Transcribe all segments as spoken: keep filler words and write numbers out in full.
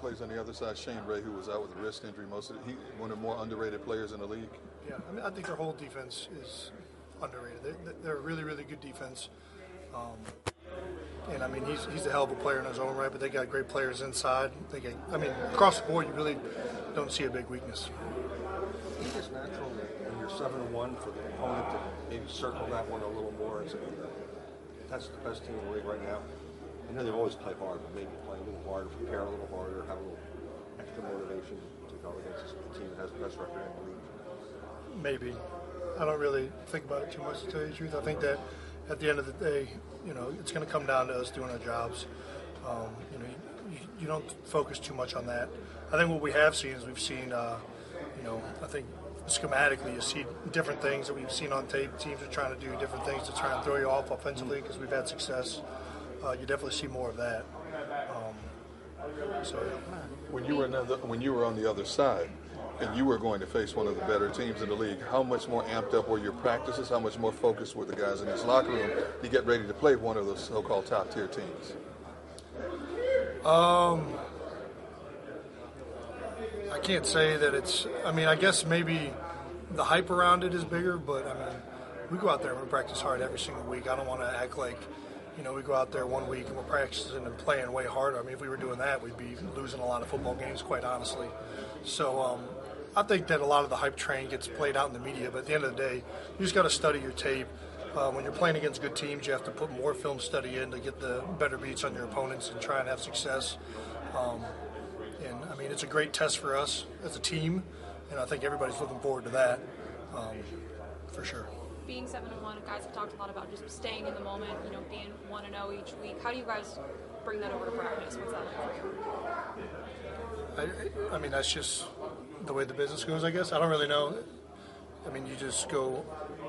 plays on the other side, Shane Ray, who was out with a wrist injury most of the, he one of the more underrated players in the league. Yeah, I mean, I think their whole defense is underrated. They, they're a really, really good defense. Um, and I mean, he's he's a hell of a player in his own right, but they got great players inside. They get, I mean, across the board, you really don't see a big weakness. I think it's natural when you're seven and one for the opponent to maybe circle that one a little more. And say, that's the best team in the league right now. I know they always play hard, but maybe play a little harder, prepare a little harder, have a little extra motivation to go against a team that has the best record in the league. Maybe. I don't really think about it too much, to tell you the truth. I think that at the end of the day, you know, it's going to come down to us doing our jobs. Um, you know, you, you don't focus too much on that. I think what we have seen is we've seen, uh, you know, I think schematically you see different things that we've seen on tape. Teams are trying to do different things to try and throw you off offensively because we've had success. Uh, you definitely see more of that. Um, so, yeah. When you were another, when you were on the other side, and you were going to face one of the better teams in the league, how much more amped up were your practices? How much more focused were the guys in this locker room to get ready to play one of those so-called top-tier teams? Um, I can't say that it's. I mean, I guess maybe the hype around it is bigger, but I mean, we go out there and we practice hard every single week. I don't want to act like, you know, we go out there one week and we're practicing and playing way harder. I mean, if we were doing that, we'd be losing a lot of football games, quite honestly. So um, I think that a lot of the hype train gets played out in the media, but at the end of the day, you just got to study your tape. Uh, when you're playing against good teams, you have to put more film study in to get the better beats on your opponents and try and have success. Um, and, I mean, it's a great test for us as a team, and I think everybody's looking forward to that, um, for sure. Being seven and one, guys have talked a lot about just staying in the moment, you know, being one and zero each week. How do you guys bring that over to practice? What's that like for you? I, I mean, that's just the way the business goes, I guess. I don't really know. I mean, you just go.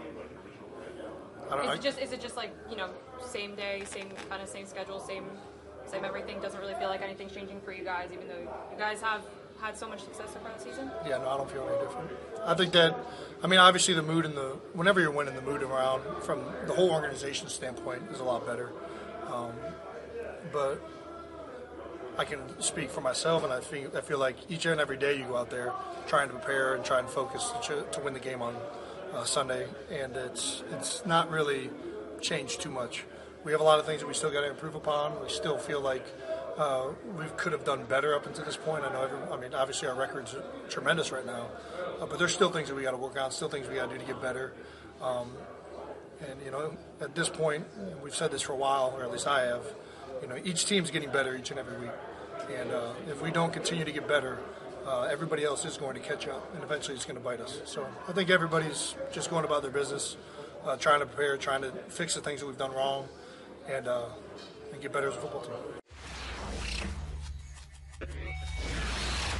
I don't. Is I, it just is it just like, you know, same day, same kind of same schedule, same same everything? Doesn't really feel like anything's changing for you guys, even though you guys have had so much success so far this season? Yeah, no, I don't feel any different. I think that, I mean, obviously the mood and the, whenever you're winning, the mood around from the whole organization standpoint is a lot better. Um, but I can speak for myself, and I feel, I feel like each and every day you go out there trying to prepare and try and focus to, to win the game on uh, Sunday, and it's it's not really changed too much. We have a lot of things that we still got to improve upon. We still feel like Uh, we could have done better up until this point. I know, every, I mean, obviously our record's tremendous right now, uh, but there's still things that we got to work on, still things we got to do to get better. Um, and, you know, at this point, we've said this for a while, or at least I have, you know, each team's getting better each and every week. And uh, if we don't continue to get better, uh, everybody else is going to catch up, and eventually it's going to bite us. So I think everybody's just going about their business, uh, trying to prepare, trying to fix the things that we've done wrong, and, uh, and get better as a football team.